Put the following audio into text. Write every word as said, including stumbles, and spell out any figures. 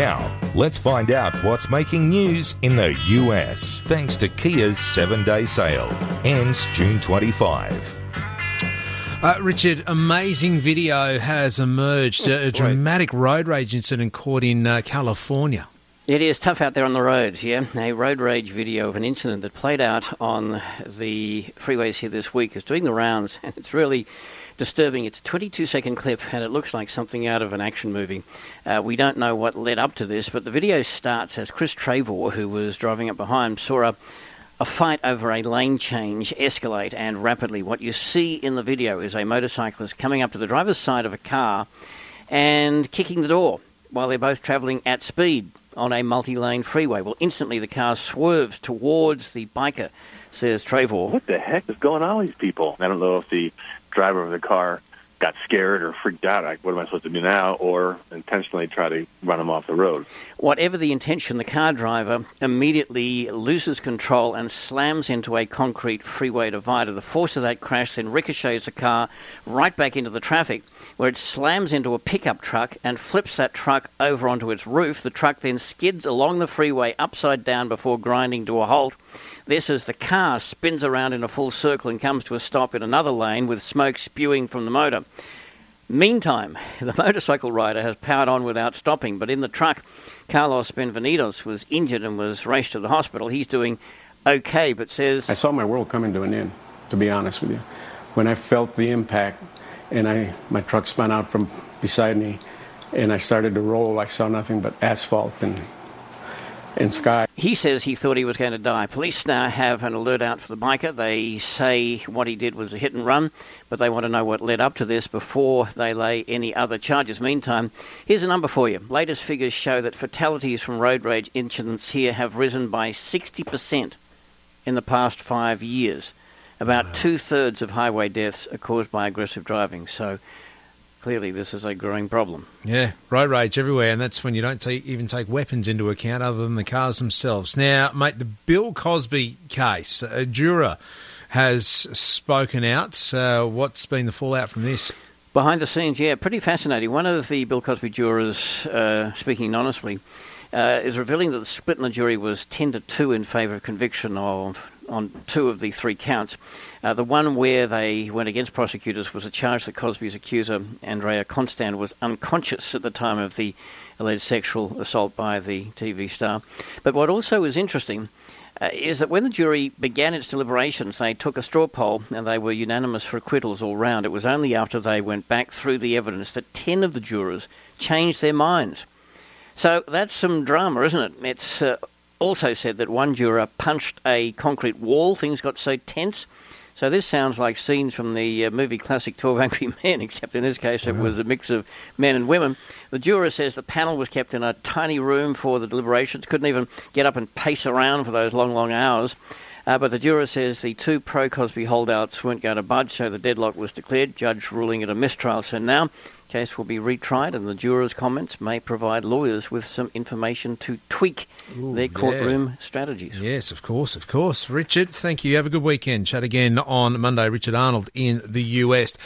Now, let's find out what's making news in the U S, thanks to Kia's seven-day sale. Ends June twenty-fifth. Uh, Richard, amazing video has emerged. Oh, a, a dramatic road rage incident caught in uh, California. It is tough out there on the roads, yeah. A road rage video of an incident that played out on the freeways here this week is doing the rounds, and it's really disturbing. It's a twenty-two second clip, and it looks like something out of an action movie. Uh, we don't know what led up to this, but the video starts as Chris Trevor, who was driving up behind, saw a, a fight over a lane change escalate, and rapidly. What you see in the video is a motorcyclist coming up to the driver's side of a car and kicking the door while they're both travelling at speed on a multi-lane freeway. Well, instantly the car swerves towards the biker, says Trevor. What the heck is going on with these people? I don't know if the driver of the car got scared or freaked out, like, what am I supposed to do now, or intentionally try to run him off the road. Whatever the intention, the car driver immediately loses control and slams into a concrete freeway divider. The force of that crash then ricochets the car right back into the traffic, where it slams into a pickup truck and flips that truck over onto its roof. The truck then skids along the freeway upside down before grinding to a halt. This as the car spins around in a full circle and comes to a stop in another lane with smoke spewing from the motor. Meantime, the motorcycle rider has powered on without stopping, but in the truck, Carlos Benvenidos was injured and was raced to the hospital. He's doing okay, but says... I saw my world coming to an end, to be honest with you. When I felt the impact and I my truck spun out from beside me and I started to roll, I saw nothing but asphalt and and sky. He says he thought he was going to die. Police now have an alert out for the biker. They say what he did was a hit and run, but they want to know what led up to this before they lay any other charges. Meantime, here's a number for you. Latest figures show that fatalities from road rage incidents here have risen by sixty percent in the past five years. About wow. two-thirds of highway deaths are caused by aggressive driving. So clearly this is a growing problem. Yeah, road rage everywhere, and that's when you don't take, even take weapons into account other than the cars themselves. Now, mate, the Bill Cosby case, a juror has spoken out. Uh, what's been the fallout from this? Behind the scenes, yeah, pretty fascinating. One of the Bill Cosby jurors, uh, speaking anonymously, uh, is revealing that the split in the jury was ten to two in favour of conviction of on two of the three counts. Uh, the one where they went against prosecutors was a charge that Cosby's accuser, Andrea Constant, was unconscious at the time of the alleged sexual assault by the T V star. But what also is interesting uh, is that when the jury began its deliberations, they took a straw poll and they were unanimous for acquittals all round. It was only after they went back through the evidence that ten of the jurors changed their minds. So that's some drama, isn't it? It's uh, also said that one juror punched a concrete wall. Things got so tense. So this sounds like scenes from the uh, movie classic twelve Angry Men, except in this case it was a mix of men and women. The juror says the panel was kept in a tiny room for the deliberations, couldn't even get up and pace around for those long, long hours. Uh, but the juror says the two pro-Cosby holdouts weren't going to budge, so the deadlock was declared, judge ruling it a mistrial. So now case will be retried, and the jurors' comments may provide lawyers with some information to tweak Ooh, their courtroom yeah. strategies. Yes, of course, of course. Richard, thank you. Have a good weekend. Chat again on Monday. Richard Arnold in the U S.